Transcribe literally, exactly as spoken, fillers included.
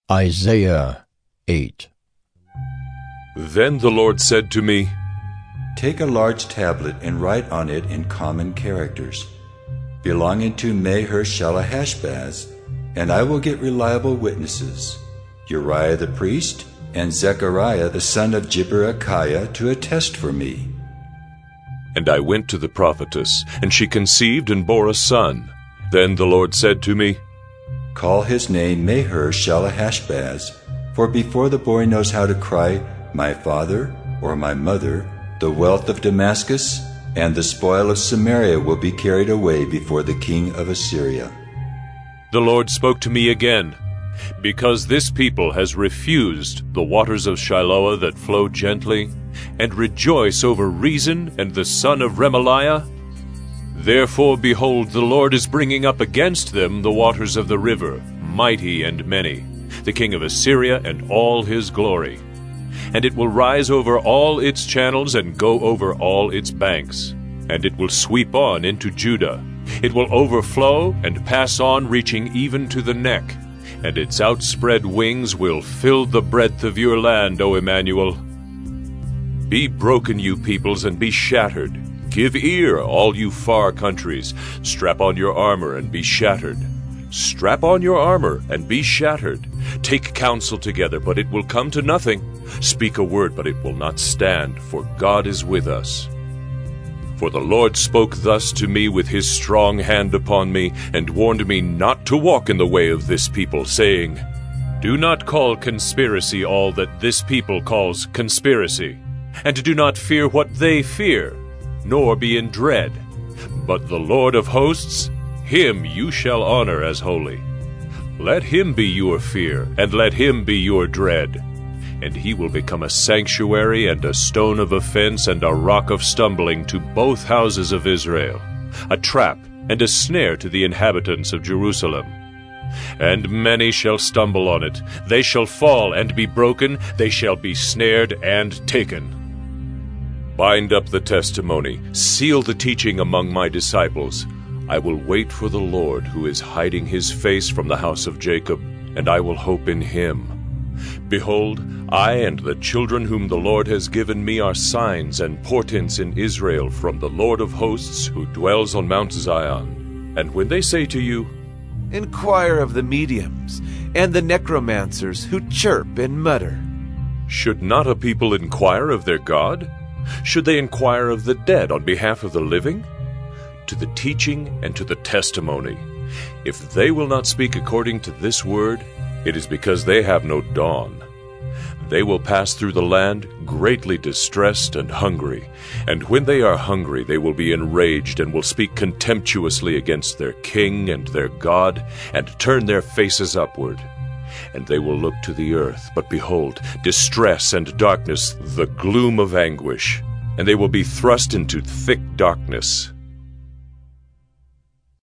Isaiah eight. Then the Lord said to me, Take a large tablet and write on it in common characters, belonging to Maher-shalal-hash-baz, and I will get reliable witnesses, Uriah the priest and Zechariah the son of Jeberechiah, to attest for me. And I went to the prophetess, and she conceived and bore a son. Then the Lord said to me, Call his name Maher-shalal-hash-baz, for before the boy knows how to cry, My father, or my mother, the wealth of Damascus and the spoil of Samaria will be carried away before the king of Assyria. The Lord spoke to me again, Because this people has refused the waters of Shiloah that flow gently, and rejoice over Rezin and the son of Remaliah, therefore, behold, the Lord is bringing up against them the waters of the river, mighty and many, the king of Assyria and all his glory. And it will rise over all its channels and go over all its banks. And it will sweep on into Judah. It will overflow and pass on, reaching even to the neck. And its outspread wings will fill the breadth of your land, O Emmanuel. Be broken, you peoples, and be shattered. Give ear, all you far countries. Strap on your armor and be shattered. Strap on your armor and be shattered. Take counsel together, but it will come to nothing. Speak a word, but it will not stand, for God is with us. For the Lord spoke thus to me with his strong hand upon me, and warned me not to walk in the way of this people, saying, Do not call conspiracy all that this people calls conspiracy, and do not fear what they fear, nor be in dread. But the Lord of hosts, him you shall honor as holy. Let him be your fear, and let him be your dread. And he will become a sanctuary and a stone of offense and a rock of stumbling to both houses of Israel, a trap and a snare to the inhabitants of Jerusalem. And many shall stumble on it. They shall fall and be broken. They shall be snared and taken. Bind up the testimony, seal the teaching among my disciples. I will wait for the Lord, who is hiding his face from the house of Jacob, and I will hope in him. Behold, I and the children whom the Lord has given me are signs and portents in Israel from the Lord of hosts, who dwells on Mount Zion. And when they say to you, Inquire of the mediums and the necromancers who chirp and mutter, should not a people inquire of their God? Should they inquire of the dead on behalf of the living? To the teaching and to the testimony. If they will not speak according to this word, it is because they have no dawn. They will pass through the land greatly distressed and hungry, and when they are hungry they will be enraged and will speak contemptuously against their king and their God, and turn their faces upward. And they will look to the earth, but behold, distress and darkness, the gloom of anguish, and they will be thrust into thick darkness.